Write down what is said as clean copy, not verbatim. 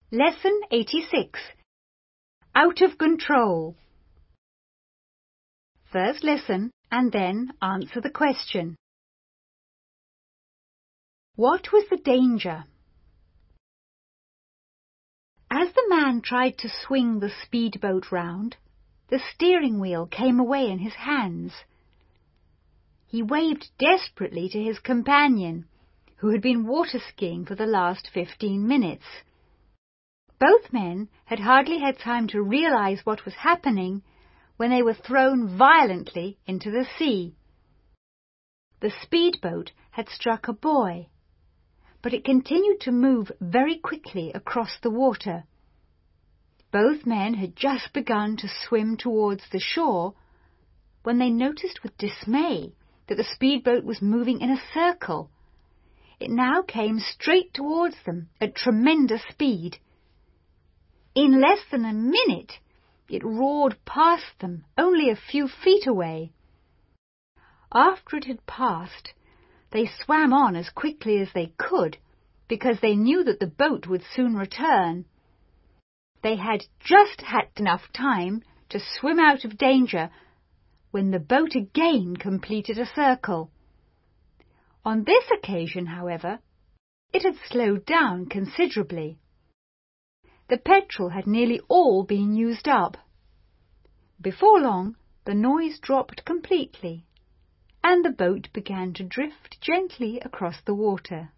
Lesson 86. Out of control. First listen and then answer the question. What was the danger? As the man tried to swing the speedboat round, the steering wheel came away in his hands. He waved desperately to his companion, who had been water skiing for the last 15 minutes. Both men had hardly had time to realize what was happening when they were thrown violently into the sea. The speedboat had struck a buoy, but it continued to move very quickly across the water. Both men had just begun to swim towards the shore when they noticed with dismay that the speedboat was moving in a circle. It now came straight towards them at tremendous speed. In less than a minute, it roared past them, only a few feet away. After it had passed, they swam on as quickly as they could, because they knew that the boat would soon return. They had just had enough time to swim out of danger when the boat again completed a circle. On this occasion, however, it had slowed down considerably. The petrol had nearly all been used up. Before long, the noise dropped completely, and the boat began to drift gently across the water.